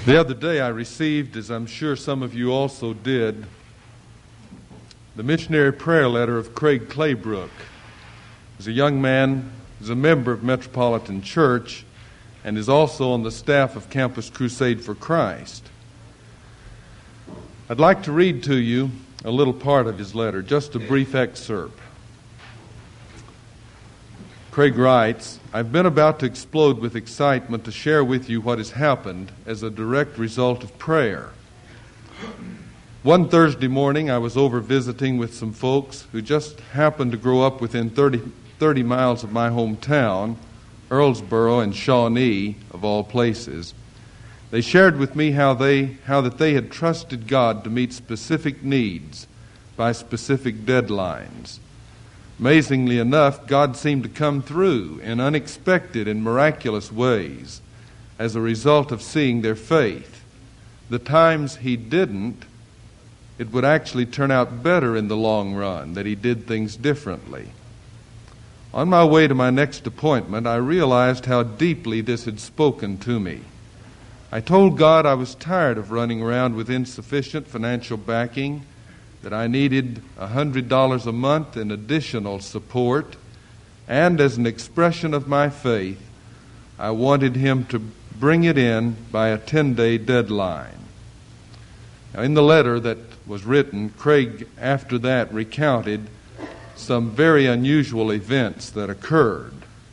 The other day I received, as I'm sure some of you also did, the missionary prayer letter of Craig Claybrook. He's a young man, he's a member of Metropolitan Church, and is also on the staff of Campus Crusade for Christ. I'd like to read to you a little part of his letter, just a brief excerpt. Craig writes, "I've been about to explode with excitement to share with you what has happened as a direct result of prayer. One Thursday morning, I was over visiting with some folks who just happened to grow up within 30 miles of my hometown, Earlsboro and Shawnee, of all places. They shared with me how that they had trusted God to meet specific needs by specific deadlines. Amazingly enough, God seemed to come through in unexpected and miraculous ways as a result of seeing their faith. The times He didn't, it would actually turn out better in the long run, that He did things differently. On my way to my next appointment, I realized how deeply this had spoken to me. I told God I was tired of running around with insufficient financial backing, that I needed $100 a month in additional support, and as an expression of my faith, I wanted Him to bring it in by a 10-day deadline." Now, in the letter that was written, Craig, after that, recounted some very unusual events that occurred.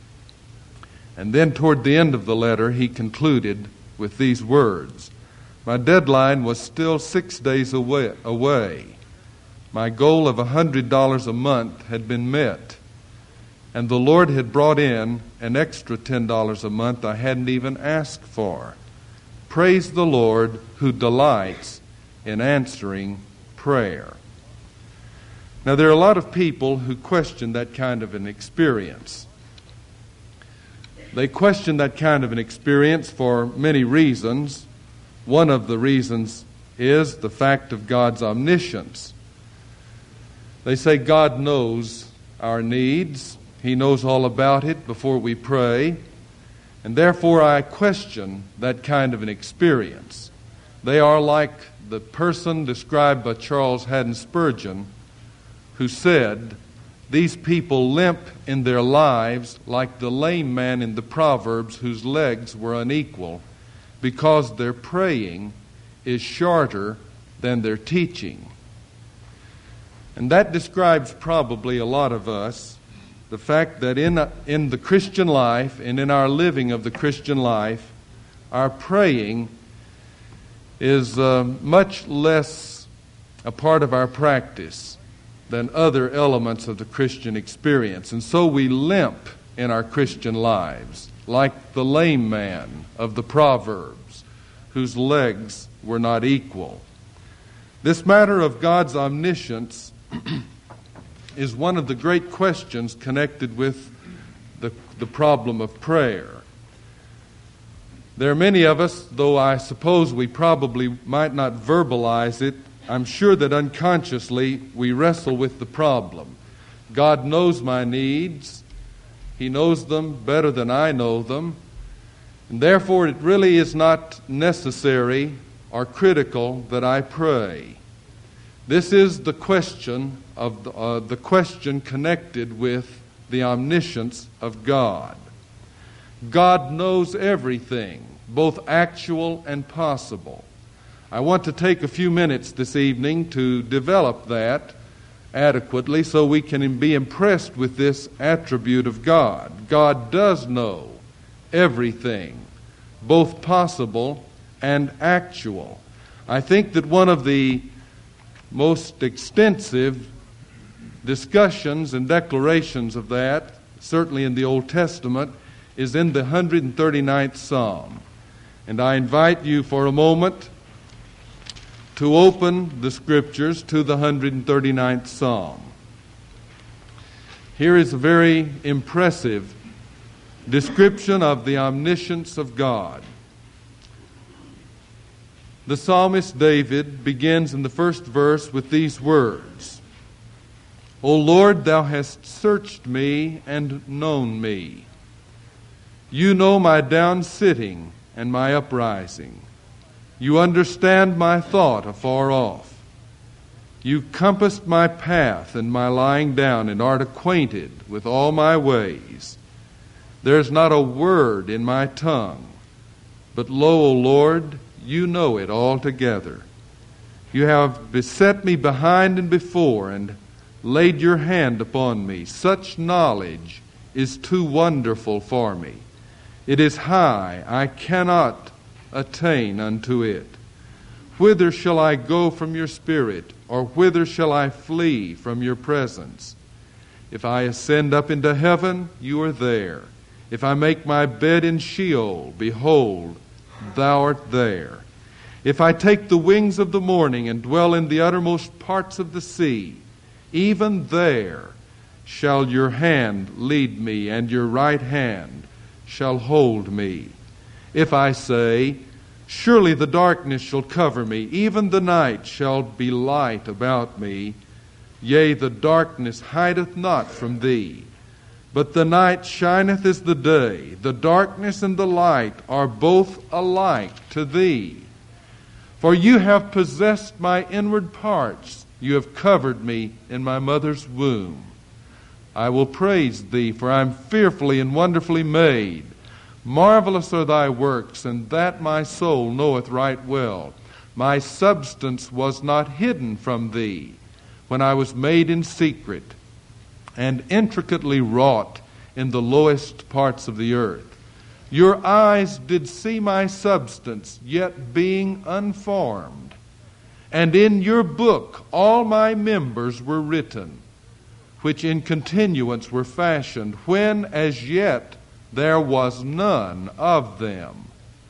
And then toward the end of the letter, he concluded with these words, "My deadline was still 6 days away. My goal of $100 a month had been met, and the Lord had brought in an extra $10 a month I hadn't even asked for. Praise the Lord who delights in answering prayer." Now, there are a lot of people who question that kind of an experience. They question that kind of an experience for many reasons. One of the reasons is the fact of God's omniscience. They say God knows our needs. He knows all about it before we pray. And therefore I question that kind of an experience. They are like the person described by Charles Haddon Spurgeon, who said, "These people limp in their lives like the lame man in the Proverbs whose legs were unequal, because their praying is shorter than their teaching." And that describes probably a lot of us, the fact that in the Christian life and in our living of the Christian life, our praying is much less a part of our practice than other elements of the Christian experience. And so we limp in our Christian lives, like the lame man of the Proverbs, whose legs were not equal. This matter of God's omniscience is one of the great questions connected with the problem of prayer. There are many of us, though I suppose we probably might not verbalize it, I'm sure that unconsciously we wrestle with the problem. God knows my needs. He knows them better than I know them. And therefore it really is not necessary or critical that I pray. This is the question of the question connected with the omniscience of God. God knows everything, both actual and possible. I want to take a few minutes this evening to develop that adequately so we can be impressed with this attribute of God. God does know everything, both possible and actual. I think that one of the most extensive discussions and declarations of that, certainly in the Old Testament, is in the 139th Psalm. And I invite you for a moment to open the Scriptures to the 139th Psalm. Here is a very impressive description of the omniscience of God. The psalmist David begins in the first verse with these words, "O Lord, thou hast searched me and known me. You know my down sitting and my uprising. You understand my thought afar off. You compassed my path and my lying down, and art acquainted with all my ways. There is not a word in my tongue, but lo, O Lord, you know it altogether. You have beset me behind and before, and laid your hand upon me. Such knowledge is too wonderful for me. It is high, I cannot attain unto it. Whither shall I go from your spirit, or whither shall I flee from your presence? If I ascend up into heaven, you are there. If I make my bed in Sheol, behold, thou art there. If I take the wings of the morning and dwell in the uttermost parts of the sea, even there shall your hand lead me, and your right hand shall hold me. If I say, surely the darkness shall cover me, even the night shall be light about me. Yea, the darkness hideth not from thee, but the night shineth as the day. The darkness and the light are both alike to thee. For you have possessed my inward parts. You have covered me in my mother's womb. I will praise thee, for I am fearfully and wonderfully made. Marvelous are thy works, and that my soul knoweth right well. My substance was not hidden from thee when I was made in secret and intricately wrought in the lowest parts of the earth. Your eyes did see my substance, yet being unformed. And in your book all my members were written, which in continuance were fashioned, when as yet there was none of them.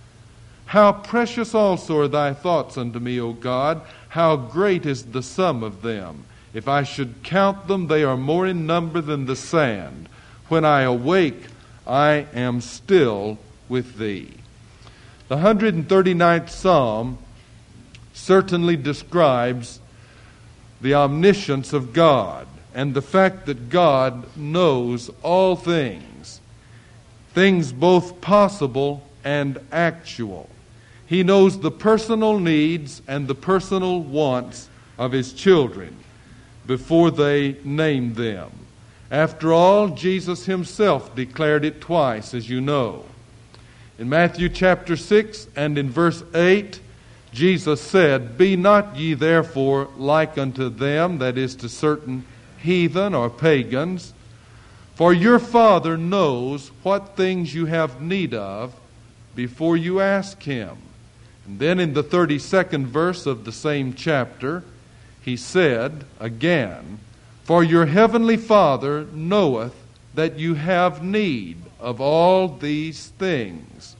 How precious also are thy thoughts unto me, O God! How great is the sum of them! If I should count them, they are more in number than the sand. When I awake, I am still with thee. The 139th Psalm certainly describes the omniscience of God and the fact that God knows all things, things both possible and actual. He knows the personal needs and the personal wants of His children before they name them. After all, Jesus Himself declared it twice, as you know. In Matthew chapter 6 and in verse 8, Jesus said, Be not ye therefore like unto them, that is to certain heathen or pagans, for your Father knows what things you have need of before you ask Him. And then in the 32nd verse of the same chapter, He said again, For your heavenly Father knoweth that you have need of all these things.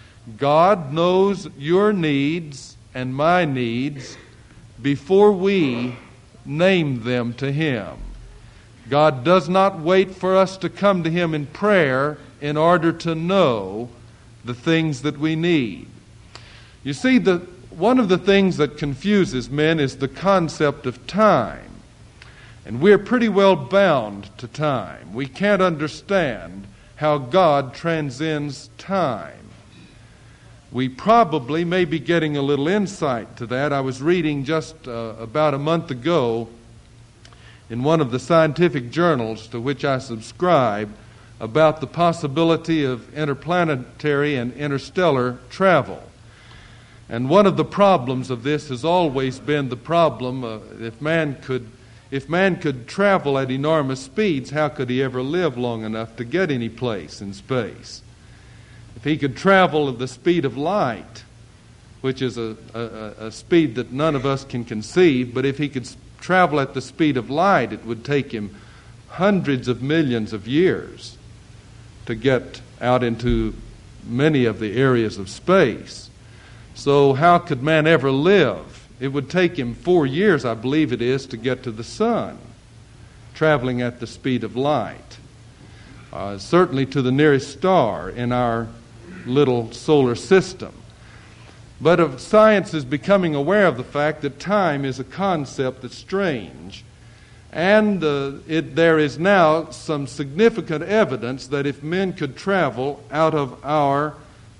God knows your needs and my needs before we name them to Him. God does not wait for us to come to Him in prayer in order to know the things that we need. You see, one of the things that confuses men is the concept of time. And we're pretty well bound to time. We can't understand how God transcends time. We probably may be getting a little insight to that. I was reading just about a month ago in one of the scientific journals to which I subscribe about the possibility of interplanetary and interstellar travel. And one of the problems of this has always been the problem if man could travel at enormous speeds, how could he ever live long enough to get any place in space? If he could travel at the speed of light, which is a speed that none of us can conceive, but if he could travel at the speed of light, it would take him hundreds of millions of years to get out into many of the areas of space. So how could man ever live? It would take him 4 years, I believe it is, to get to the sun, traveling at the speed of light. Certainly to the nearest star in our little solar system. But science is becoming aware of the fact that time is a concept that's strange. And there is now some significant evidence that if men could travel out of our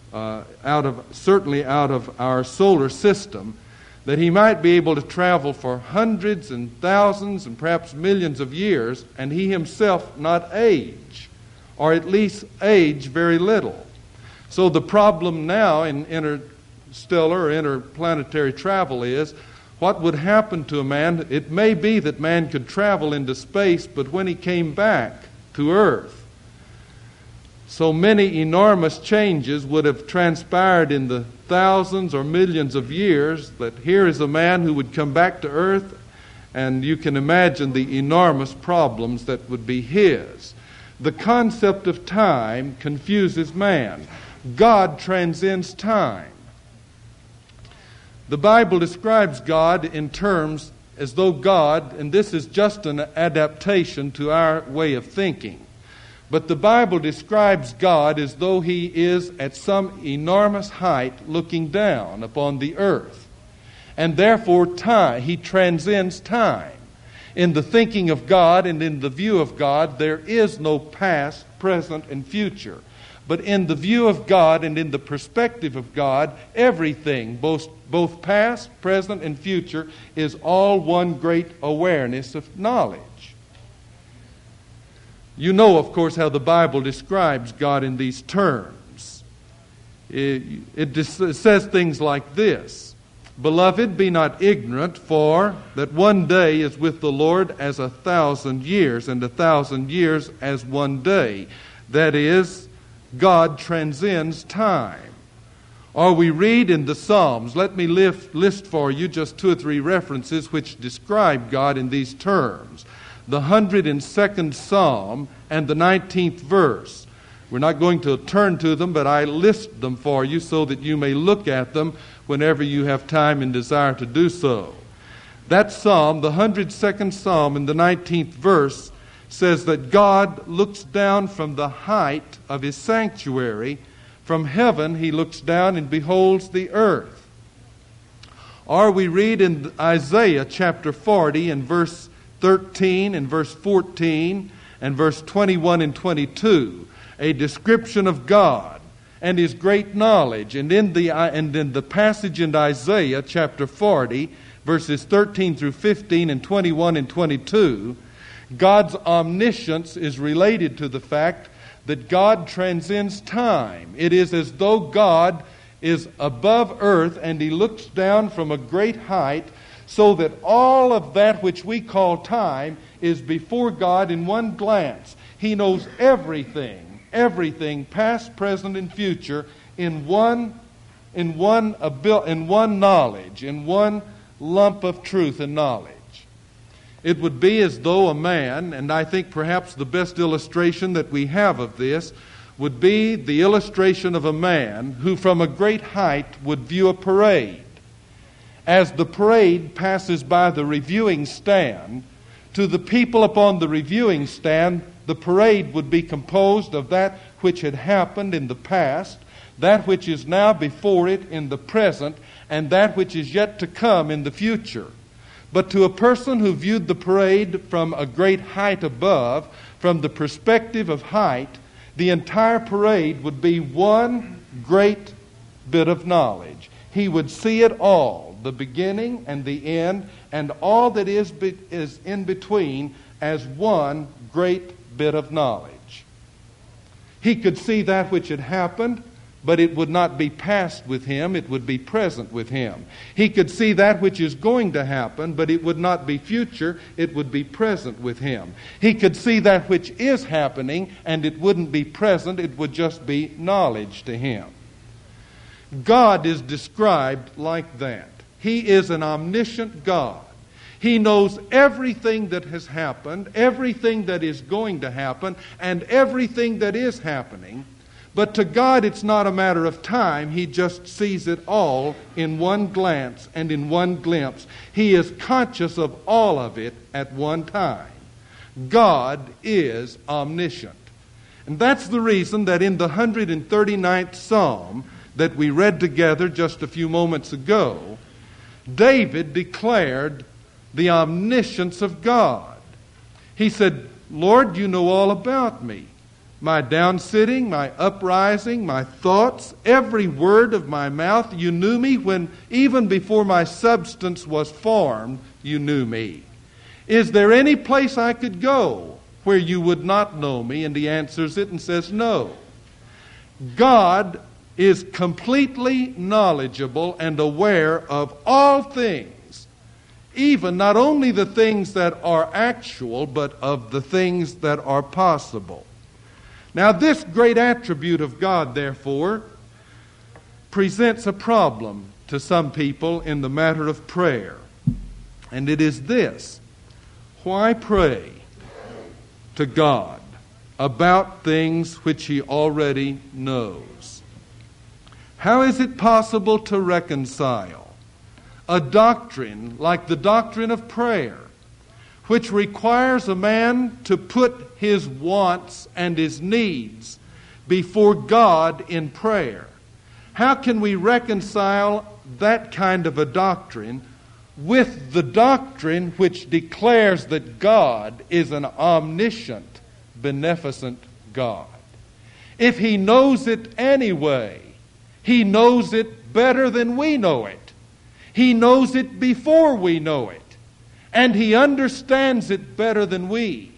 certainly out of our solar system, that he might be able to travel for hundreds and thousands and perhaps millions of years, and he himself not age, or at least age very little. So the problem now in interstellar or interplanetary travel is, what would happen to a man? It may be that man could travel into space, but when he came back to Earth, so many enormous changes would have transpired in the thousands or millions of years that here is a man who would come back to Earth, and you can imagine the enormous problems that would be his. The concept of time confuses man. God transcends time. The Bible describes God in terms as though God, and this is just an adaptation to our way of thinking, but the Bible describes God as though he is at some enormous height looking down upon the earth. And therefore he transcends time. In the thinking of God and in the view of God, there is no past, present, and future. But in the view of God and in the perspective of God, everything, both past, present, and future, is all one great awareness of knowledge. You know, of course, how the Bible describes God in these terms. It says things like this: "Beloved, be not ignorant, for that one day is with the Lord as 1,000 years, and 1,000 years as one day." That is, God transcends time. Or we read in the Psalms, let me list for you just 2 or 3 references which describe God in these terms. The 102nd Psalm and the 19th verse. We're not going to turn to them, but I list them for you so that you may look at them whenever you have time and desire to do so. That psalm, the 102nd Psalm and the 19th verse, says that God looks down from the height of his sanctuary. From heaven he looks down and beholds the earth. Or we read in Isaiah chapter 40 and verse 13 and verse 14 and verse 21 and 22, a description of God and his great knowledge. And in the passage in Isaiah chapter 40, verses 13 through 15 and 21 and 22, God's omniscience is related to the fact that God transcends time. It is as though God is above earth and he looks down from a great height, so that all of that which we call time is before God in one glance. He knows everything, past, present, and future, in one knowledge, in one lump of truth and knowledge. It would be as though a man, and I think perhaps the best illustration that we have of this would be the illustration of a man who from a great height would view a parade. As the parade passes by the reviewing stand, to the people upon the reviewing stand, the parade would be composed of that which had happened in the past, that which is now before it in the present, and that which is yet to come in the future. But to a person who viewed the parade from a great height above, from the perspective of height, the entire parade would be one great bit of knowledge. He would see it all, the beginning and the end, and all that is in between, as one great bit of knowledge. He could see that which had happened, but it would not be past with him, it would be present with him. He could see that which is going to happen, but it would not be future, it would be present with him. He could see that which is happening, and it wouldn't be present, it would just be knowledge to him. God is described like that. He is an omniscient God. He knows everything that has happened, everything that is going to happen, and everything that is happening. But to God, it's not a matter of time. He just sees it all in one glance and in one glimpse. He is conscious of all of it at one time. God is omniscient. And that's the reason that in the 139th Psalm that we read together just a few moments ago, David declared the omniscience of God. He said, Lord, you know all about me. my downsitting, my uprising, my thoughts, every word of my mouth. You knew me when even before my substance was formed, you knew me. Is there any place I could go where you would not know me?" And he answers it and says, "No." God is completely knowledgeable and aware of all things, even not only the things that are actual, but of the things that are possible. Now, this great attribute of God, therefore, presents a problem to some people in the matter of prayer. And it is this: why pray to God about things which He already knows? How is it possible to reconcile a doctrine like the doctrine of prayer, which requires a man to put his wants and his needs before God in prayer? How can we reconcile that kind of a doctrine with the doctrine which declares that God is an omniscient, beneficent God? If He knows it anyway, He knows it better than we know it. He knows it before we know it. And He understands it better than we.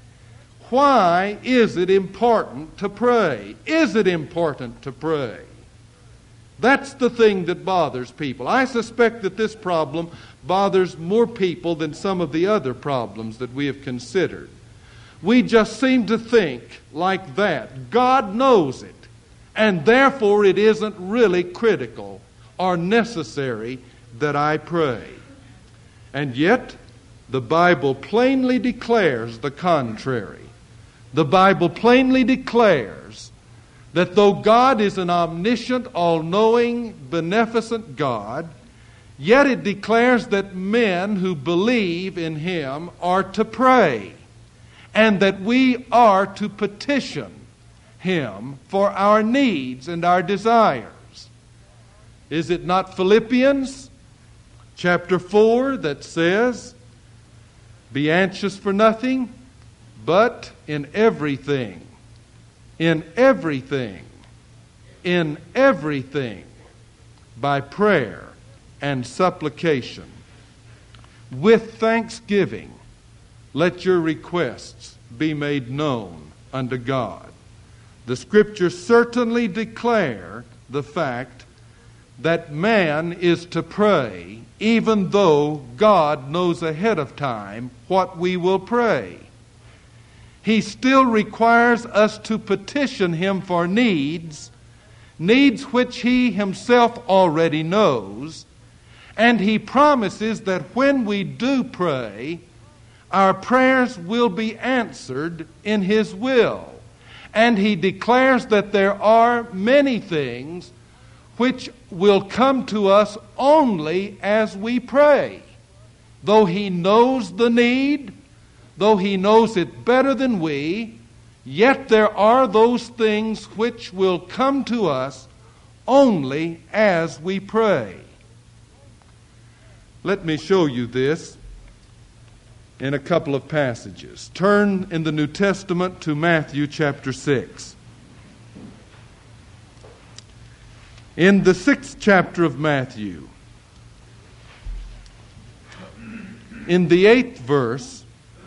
Why is it important to pray? Is it important to pray? That's the thing that bothers people. I suspect that this problem bothers more people than some of the other problems that we have considered. We just seem to think like that. God knows it, and therefore it isn't really critical or necessary that I pray. And yet, the Bible plainly declares the contrary. The Bible plainly declares that though God is an omniscient, all-knowing, beneficent God, yet it declares that men who believe in Him are to pray, and that we are to petition Him for our needs and our desires. Is it not Philippians chapter 4 that says, "Be anxious for nothing, but in everything, by prayer and supplication, with thanksgiving, let your requests be made known unto God." The Scriptures certainly declare the fact that man is to pray even though God knows ahead of time what we will pray. He still requires us to petition Him for needs which He Himself already knows, and He promises that when we do pray, our prayers will be answered in His will. And He declares that there are many things which will come to us only as we pray. Though He knows the need, though He knows it better than we, yet there are those things which will come to us only as we pray. Let me show you this in a couple of passages. Turn in the New Testament to Matthew chapter 6. In the 6th chapter of Matthew, in the 8th verse,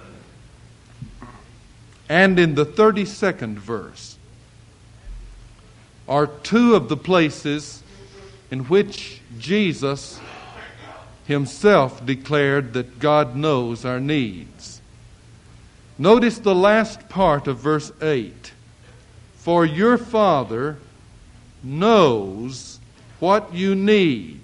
and in the 32nd verse, are two of the places in which Jesus Himself declared that God knows our needs. Notice the last part of verse 8. "For your Father knows what you need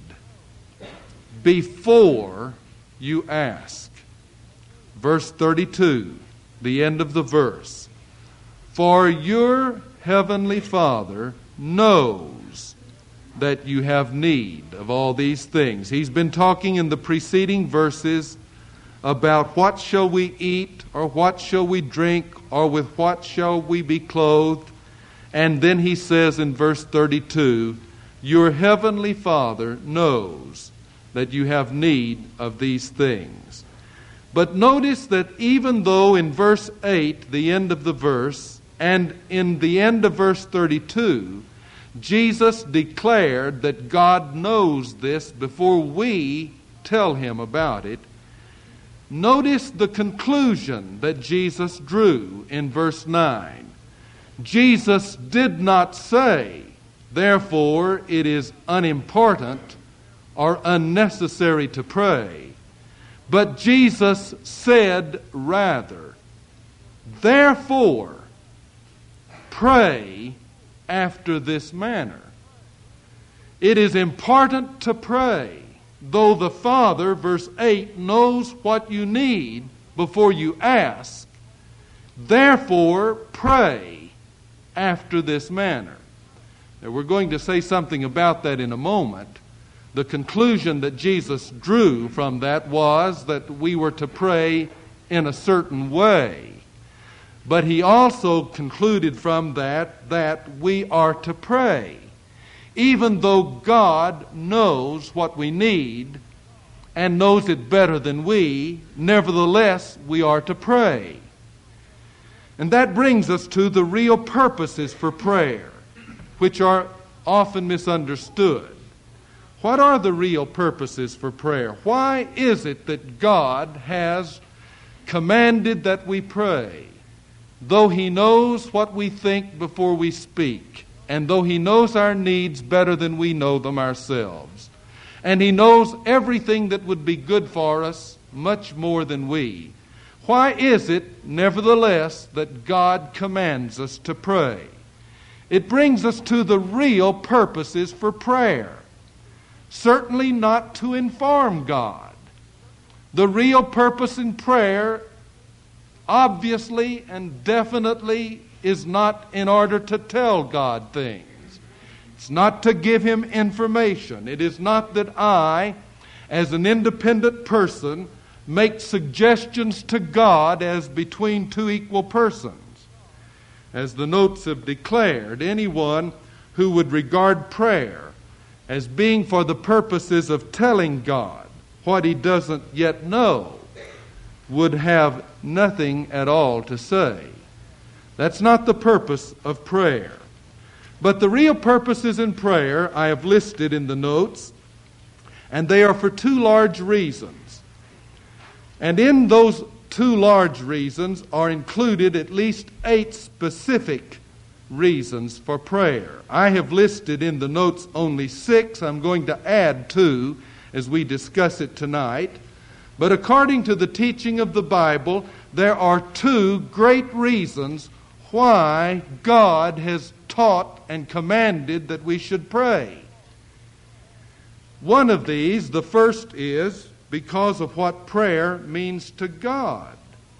before you ask." Verse 32, the end of the verse. "For your heavenly Father knows that you have need of all these things." He's been talking in the preceding verses about what shall we eat, or what shall we drink, or with what shall we be clothed. And then he says in verse 32, "Your heavenly Father knows that you have need of these things." But notice that even though in verse 8, the end of the verse, And in the end of verse 32, Jesus declared that God knows this before we tell him about it. Notice the conclusion that Jesus drew in verse 9. Jesus did not say, therefore it is unimportant or unnecessary to pray. But Jesus said rather, therefore pray after this manner. It is important to pray, though the Father, verse 8, knows what you need before you ask. Therefore pray after this manner. Now, we're going to say something about that in a moment. The conclusion that Jesus drew from that was that we were to pray in a certain way. But he also concluded from that we are to pray. Even though God knows what we need and knows it better than we, nevertheless we are to pray. And that brings us to the real purposes for prayer, which are often misunderstood. What are the real purposes for prayer? Why is it that God has commanded that we pray? Though he knows what we think before we speak, and though he knows our needs better than we know them ourselves, and he knows everything that would be good for us much more than we, why is it, nevertheless, that God commands us to pray? It brings us to the real purposes for prayer. Certainly not to inform God. The real purpose in prayer, obviously and definitely, is not in order to tell God things. It's not to give him information. It is not that I, as an independent person, make suggestions to God as between two equal persons. As the notes have declared, anyone who would regard prayer as being for the purposes of telling God what he doesn't yet know would have nothing at all to say. That's not the purpose of prayer. But the real purposes in prayer I have listed in the notes, and they are for two large reasons. And in those two large reasons are included at least 8 specific reasons for prayer. I have listed in the notes only 6. I'm going to add 2 as we discuss it tonight. But according to the teaching of the Bible, there are 2 great reasons why God has taught and commanded that we should pray. One of these, the first, is because of what prayer means to God.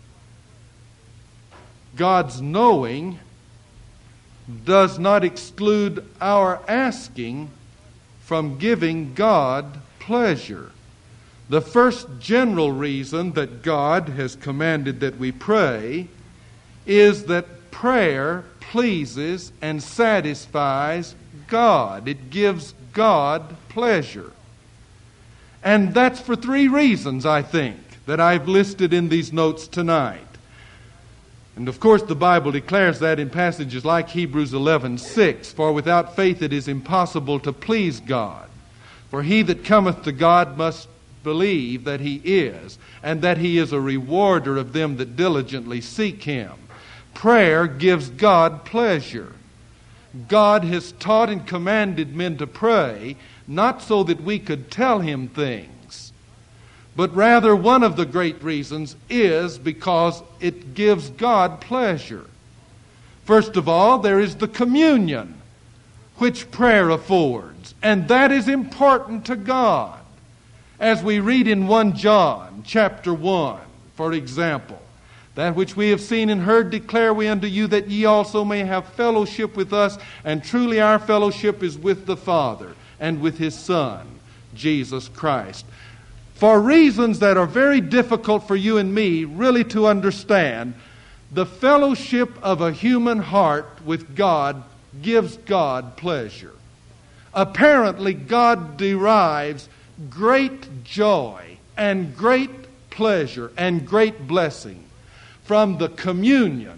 God's knowing does not exclude our asking from giving God pleasure. The first general reason that God has commanded that we pray is that prayer pleases and satisfies God. It gives God pleasure. And that's for 3 reasons, I think, that I've listed in these notes tonight. And of course the Bible declares that in passages like Hebrews 11:6, for without faith it is impossible to please God. For he that cometh to God must believe that he is, and that he is a rewarder of them that diligently seek him. Prayer gives God pleasure. God has taught and commanded men to pray, not so that we could tell him things, but rather one of the great reasons is because it gives God pleasure. First of all, there is the communion which prayer affords, and that is important to God. As we read in 1 John chapter 1, for example, that which we have seen and heard declare we unto you, that ye also may have fellowship with us, and truly our fellowship is with the Father and with his Son, Jesus Christ. For reasons that are very difficult for you and me really to understand, the fellowship of a human heart with God gives God pleasure. Apparently, God derives great joy and great pleasure and great blessing from the communion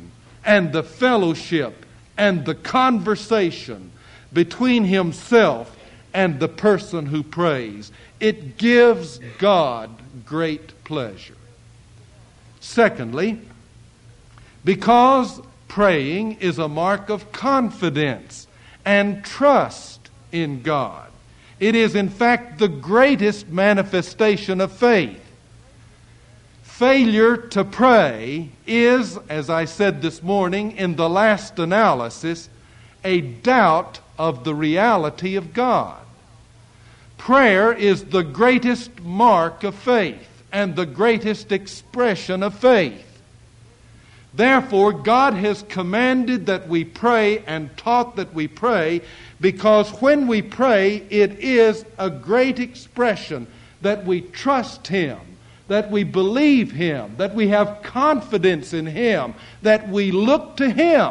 and the fellowship and the conversation between himself and the person who prays. It gives God great pleasure. Secondly, because praying is a mark of confidence and trust in God. It is, in fact, the greatest manifestation of faith. Failure to pray is, as I said this morning in the last analysis, a doubt of the reality of God. Prayer is the greatest mark of faith and the greatest expression of faith. Therefore, God has commanded that we pray and taught that we pray, because when we pray, it is a great expression that we trust Him, that we believe Him, that we have confidence in Him, that we look to Him.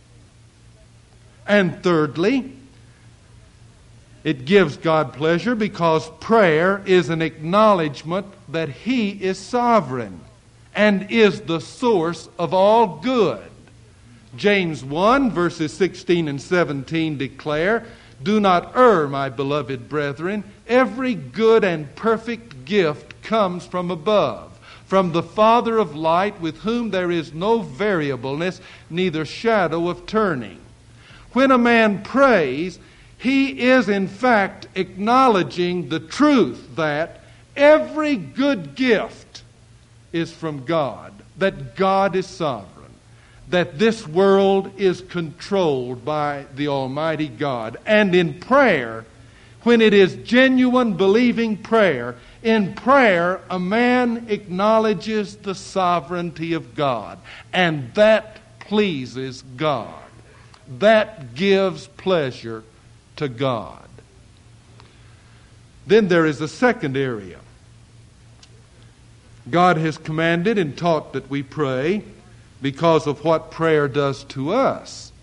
And thirdly, it gives God pleasure because prayer is an acknowledgement that He is sovereign and is the source of all good. James 1, verses 16 and 17 declare, "Do not err, my beloved brethren. Every good and perfect gift comes from above, from the Father of light, with whom there is no variableness, neither shadow of turning." When a man prays, he is in fact acknowledging the truth that every good gift is from God, that God is sovereign, that this world is controlled by the Almighty God. And in prayer, when it is genuine believing prayer, in prayer a man acknowledges the sovereignty of God, and that pleases God. That gives pleasure to God. Then there is a second area. God has commanded and taught that we pray because of what prayer does to us.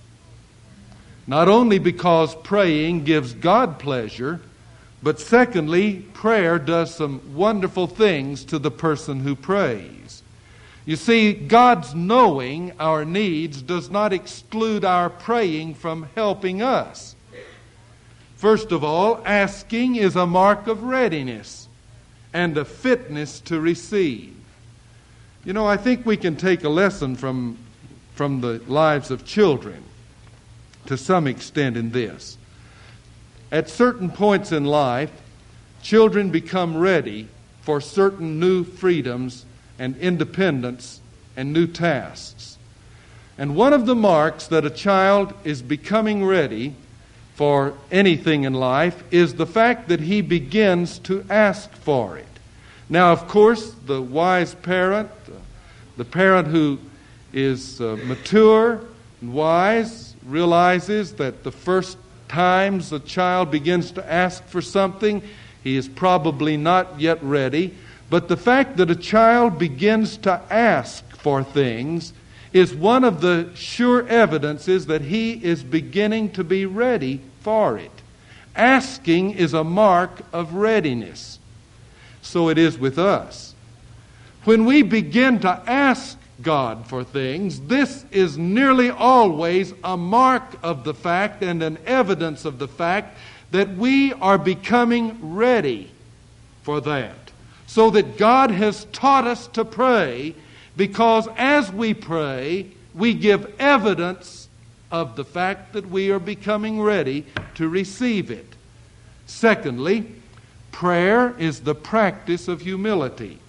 Not only because praying gives God pleasure, but secondly, prayer does some wonderful things to the person who prays. You see, God's knowing our needs does not exclude our praying from helping us. First of all, asking is a mark of readiness and a fitness to receive. You know, I think we can take a lesson from the lives of children to some extent in this. At certain points in life, children become ready for certain new freedoms and independence and new tasks. And one of the marks that a child is becoming ready for anything in life is the fact that he begins to ask for it. Now, of course, the wise parent, the parent who is mature and wise, realizes that the first times a child begins to ask for something, he is probably not yet ready. But the fact that a child begins to ask for things is one of the sure evidences that he is beginning to be ready for it. Asking is a mark of readiness. So it is with us. When we begin to ask God for things, this is nearly always a mark of the fact and an evidence of the fact that we are becoming ready for that. So that God has taught us to pray, because as we pray, we give evidence of the fact that we are becoming ready to receive it. Secondly, prayer is the practice of humility.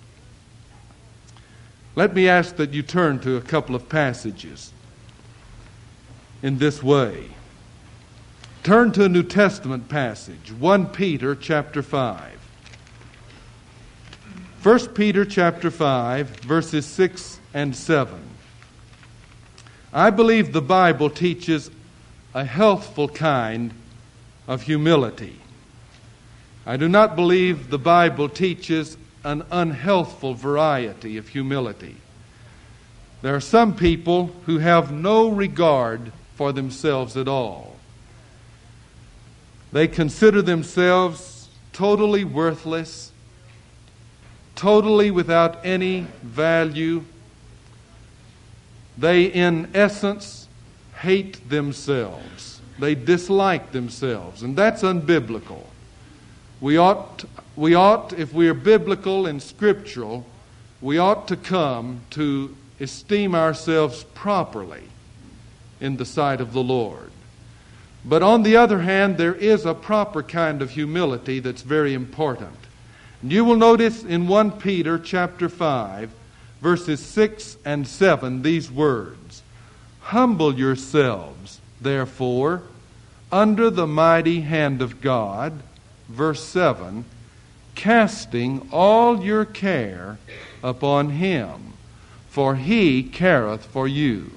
Let me ask that you turn to a couple of passages in this way. Turn to a New Testament passage, 1 Peter chapter 5. 1 Peter chapter 5, verses 6 and 7. I believe the Bible teaches a healthful kind of humility. I do not believe the Bible teaches an unhealthful variety of humility. There are some people who have no regard for themselves at all. They consider themselves totally worthless, totally without any value. They, in essence, hate themselves. They dislike themselves, and that's unbiblical. We ought, if we are biblical and scriptural, we ought to come to esteem ourselves properly in the sight of the Lord. But on the other hand, there is a proper kind of humility that's very important. And you will notice in 1 Peter chapter 5, verses 6 and 7, these words, "Humble yourselves, therefore, under the mighty hand of God," verse 7, "casting all your care upon Him, for He careth for you."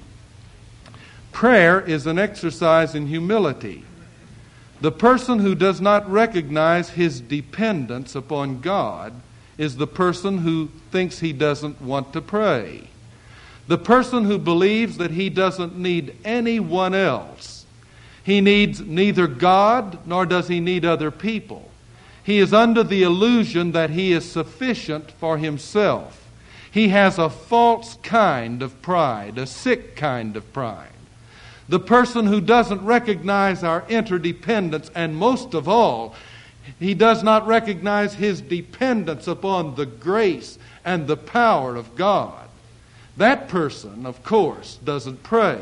Prayer is an exercise in humility. The person who does not recognize his dependence upon God is the person who thinks he doesn't want to pray. The person who believes that he doesn't need anyone else. He needs neither God nor does he need other people. He is under the illusion that he is sufficient for himself. He has a false kind of pride, a sick kind of pride. The person who doesn't recognize our interdependence, and most of all, he does not recognize his dependence upon the grace and the power of God. That person, of course, doesn't pray.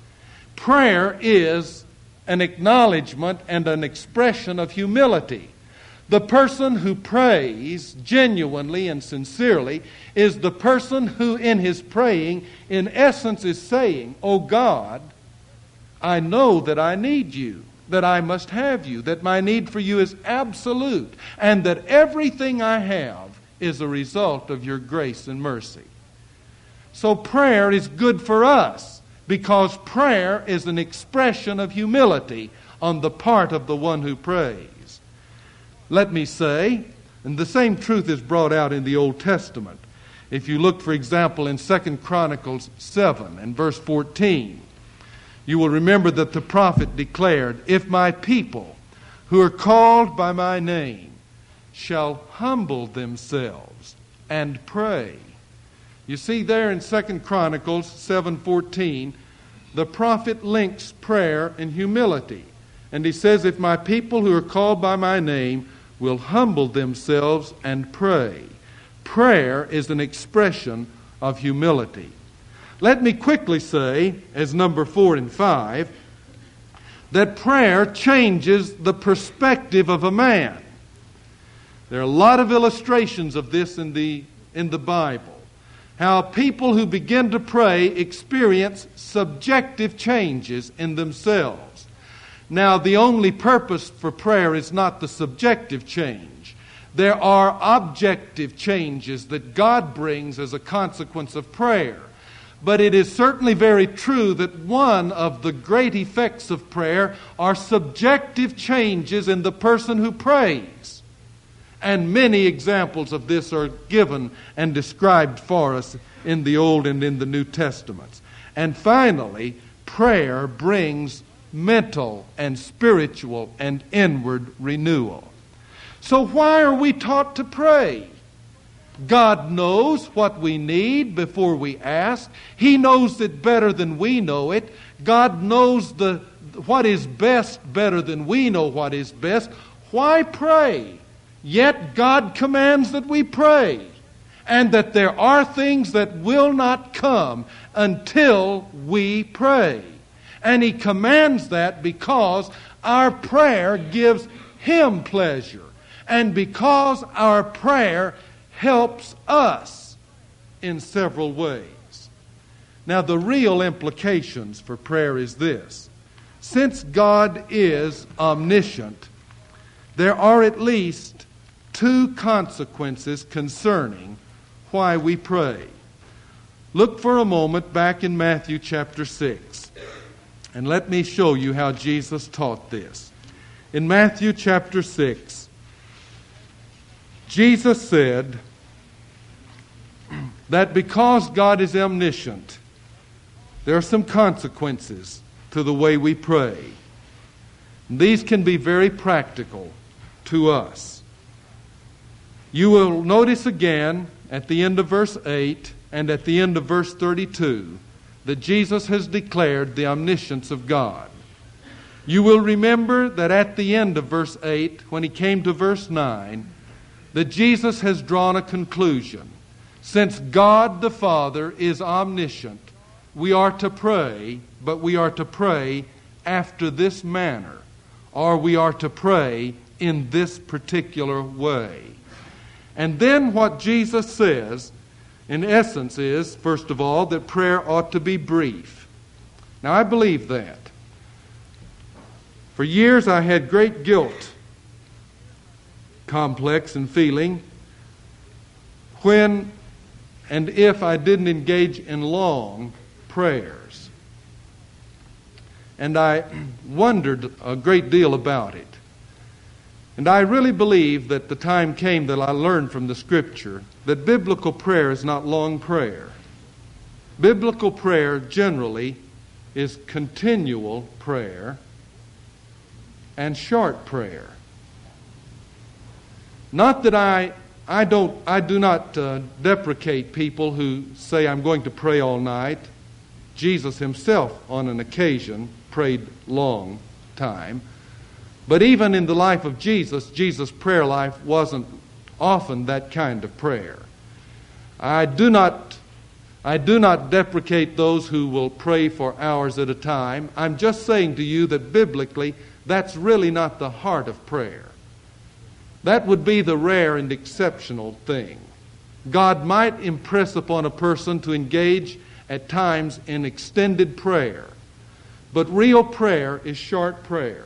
Prayer is an acknowledgement and an expression of humility. The person who prays genuinely and sincerely is the person who in his praying, in essence, is saying, "Oh God, I know that I need you, that I must have you, that my need for you is absolute, and that everything I have is a result of your grace and mercy." So prayer is good for us because prayer is an expression of humility on the part of the one who prays. Let me say, and the same truth is brought out in the Old Testament. If you look, for example, in 2 Chronicles 7 and verse 14, you will remember that the prophet declared, "If my people who are called by my name shall humble themselves and pray." You see there in 2 Chronicles 7:14, the prophet links prayer and humility. And he says, "If my people who are called by my name will humble themselves and pray." Prayer is an expression of humility. Let me quickly say, as number 4 and 5, that prayer changes the perspective of a man. There are a lot of illustrations of this in the Bible. How people who begin to pray experience subjective changes in themselves. Now, the only purpose for prayer is not the subjective change. There are objective changes that God brings as a consequence of prayer. But it is certainly very true that one of the great effects of prayer are subjective changes in the person who prays. And many examples of this are given and described for us in the Old and in the New Testaments. And finally, prayer brings mental and spiritual and inward renewal. So why are we taught to pray? God knows what we need before we ask. He knows it better than we know it. God knows what is best better than we know what is best. Why pray? Yet God commands that we pray, and that there are things that will not come until we pray. And He commands that because our prayer gives Him pleasure, and because our prayer helps us in several ways. Now, the real implications for prayer is this. Since God is omniscient, there are at least 2 consequences concerning why we pray. Look for a moment back in Matthew chapter 6, and let me show you how Jesus taught this. In Matthew chapter 6, Jesus said that because God is omniscient, there are some consequences to the way we pray. These can be very practical to us. You will notice again at the end of verse 8 and at the end of verse 32 that Jesus has declared the omniscience of God. You will remember that at the end of verse 8, when he came to verse 9, that Jesus has drawn a conclusion. Since God the Father is omniscient, we are to pray, but we are to pray after this manner, or we are to pray in this particular way. And then what Jesus says, in essence, is, first of all, that prayer ought to be brief. Now, I believe that. For years I had great guilt complex and feeling when and if I didn't engage in long prayers. And I wondered a great deal about it. And I really believe that the time came that I learned from the Scripture that biblical prayer is not long prayer. Biblical prayer generally is continual prayer and short prayer. Not that I do not deprecate people who say, I'm going to pray all night. Jesus himself, on an occasion, prayed long time. But even in the life of Jesus' prayer life wasn't often that kind of prayer. I do not deprecate those who will pray for hours at a time. I'm just saying to you that biblically, that's really not the heart of prayer. That would be the rare and exceptional thing. God might impress upon a person to engage at times in extended prayer. But real prayer is short prayer.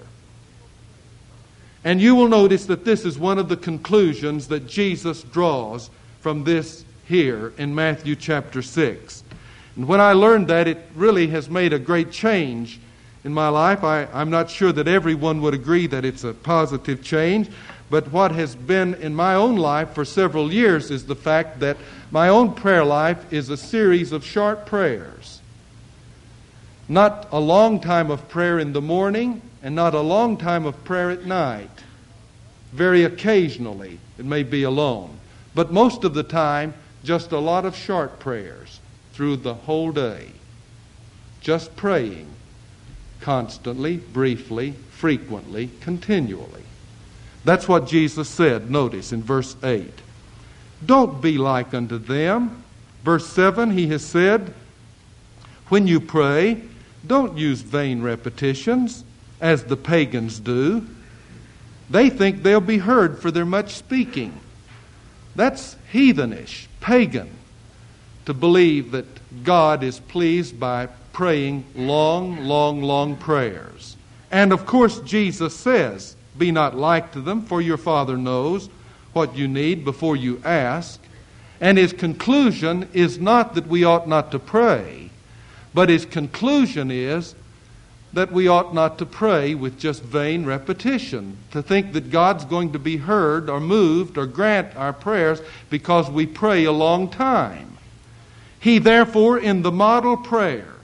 And you will notice that this is one of the conclusions that Jesus draws from this here in Matthew chapter 6. And when I learned that, it really has made a great change in my life. I'm not sure that everyone would agree that it's a positive change, but what has been in my own life for several years is the fact that my own prayer life is a series of short prayers. Not a long time of prayer in the morning, and not a long time of prayer at night. Very occasionally, it may be alone. But most of the time, just a lot of short prayers through the whole day. Just praying constantly, briefly, frequently, continually. That's what Jesus said, notice, in verse 8. Don't be like unto them. Verse 7, he has said, when you pray, don't use vain repetitions, as the pagans do. They think they'll be heard for their much speaking. That's heathenish, pagan, to believe that God is pleased by praying long prayers. And of course Jesus says, be not like to them, for your Father knows what you need before you ask. And his conclusion is not that we ought not to pray, but his conclusion is that we ought not to pray with just vain repetition, to think that God's going to be heard or moved or grant our prayers because we pray a long time. He therefore, in the model prayer,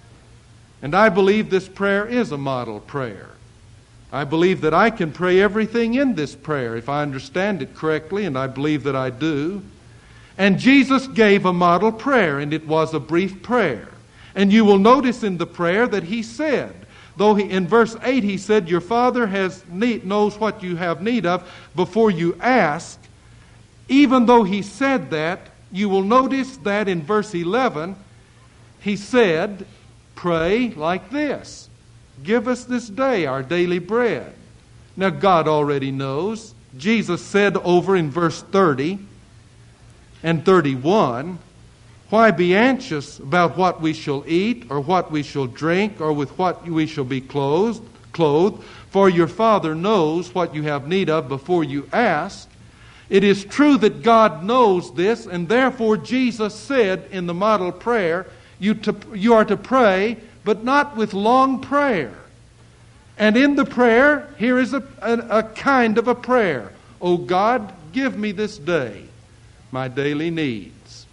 and I believe this prayer is a model prayer. I believe that I can pray everything in this prayer if I understand it correctly, and I believe that I do. And Jesus gave a model prayer, and it was a brief prayer. And you will notice in the prayer that he said, though in verse 8 he said, your Father knows what you have need of before you ask. Even though he said that, you will notice that in verse 11 he said, pray like this. Give us this day our daily bread. Now God already knows. Jesus said over in verse 30 and 31, why be anxious about what we shall eat, or what we shall drink, or with what we shall be clothed? For your Father knows what you have need of before you ask. It is true that God knows this, and therefore Jesus said in the model prayer, you are to pray, but not with long prayer. And in the prayer, here is a kind of a prayer. O God, give me this day my daily needs.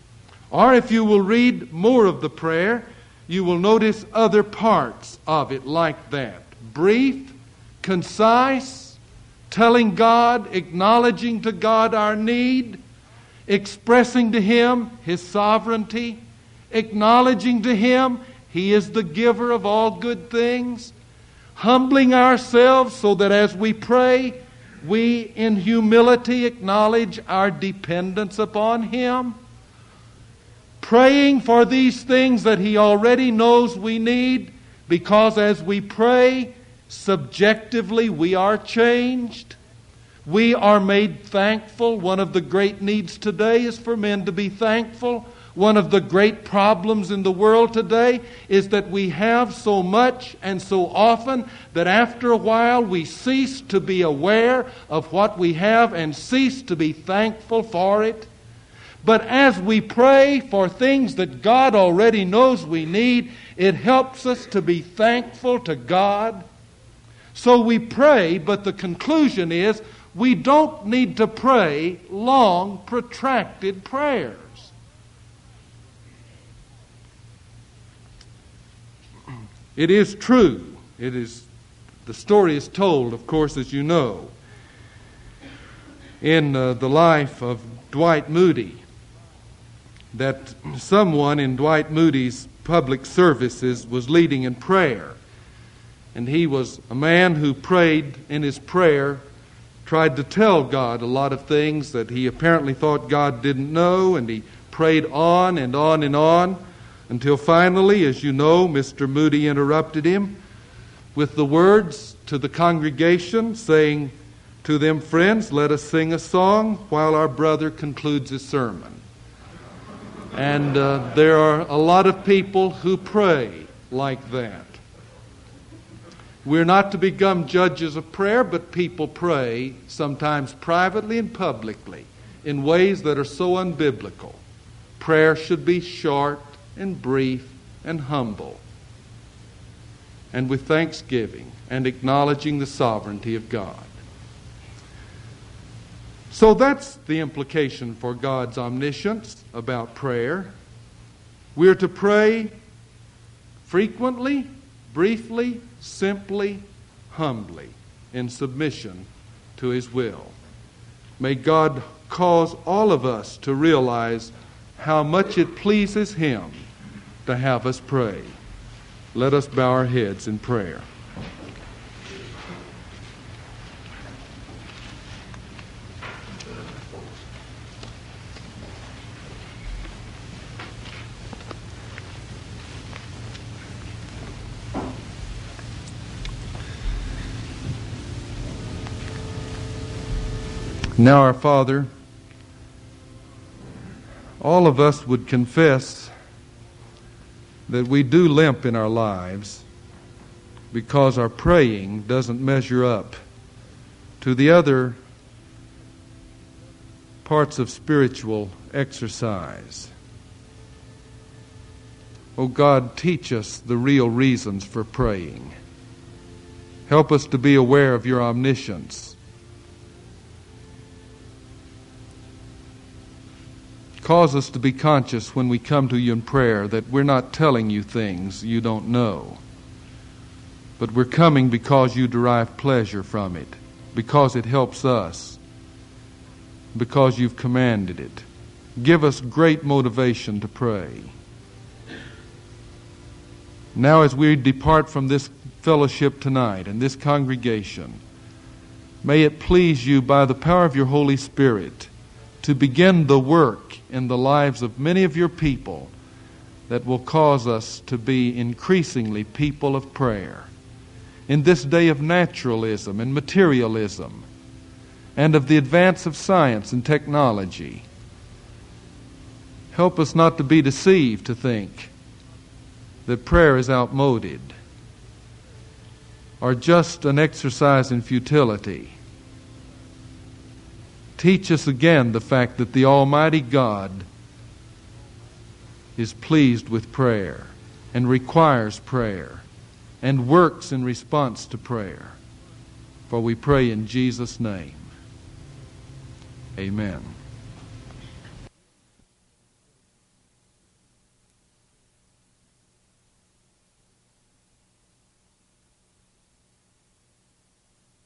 Or if you will read more of the prayer, you will notice other parts of it like that. Brief, concise, telling God, acknowledging to God our need, expressing to Him His sovereignty, acknowledging to Him He is the giver of all good things, humbling ourselves so that as we pray, we in humility acknowledge our dependence upon Him, praying for these things that He already knows we need, because as we pray, subjectively we are changed. We are made thankful. One of the great needs today is for men to be thankful. One of the great problems in the world today is that we have so much and so often that after a while we cease to be aware of what we have and cease to be thankful for it. But as we pray for things that God already knows we need, it helps us to be thankful to God. So we pray, but the conclusion is we don't need to pray long, protracted prayers. It is true. The story is told, of course, as you know, in the life of Dwight Moody, that someone in Dwight Moody's public services was leading in prayer. And he was a man who prayed in his prayer, tried to tell God a lot of things that he apparently thought God didn't know, and he prayed on and on and on, until finally, as you know, Mr. Moody interrupted him with the words to the congregation, saying to them, "Friends, let us sing a song while our brother concludes his sermon." And there are a lot of people who pray like that. We're not to become judges of prayer, but people pray sometimes privately and publicly in ways that are so unbiblical. Prayer should be short and brief and humble, and with thanksgiving and acknowledging the sovereignty of God. So that's the implication for God's omniscience about prayer. We are to pray frequently, briefly, simply, humbly, in submission to His will. May God cause all of us to realize how much it pleases Him to have us pray. Let us bow our heads in prayer. Now, our Father, all of us would confess that we do limp in our lives because our praying doesn't measure up to the other parts of spiritual exercise. Oh God, teach us the real reasons for praying. Help us to be aware of Your omniscience. Cause us to be conscious when we come to You in prayer that we're not telling You things You don't know, but we're coming because You derive pleasure from it, because it helps us, because You've commanded it. Give us great motivation to pray. Now, as we depart from this fellowship tonight and this congregation, may it please You by the power of Your Holy Spirit to begin the work in the lives of many of Your people that will cause us to be increasingly people of prayer. In this day of naturalism and materialism and of the advance of science and technology, help us not to be deceived to think that prayer is outmoded or just an exercise in futility. Teach us again the fact that the Almighty God is pleased with prayer and requires prayer and works in response to prayer. For we pray in Jesus' name. Amen.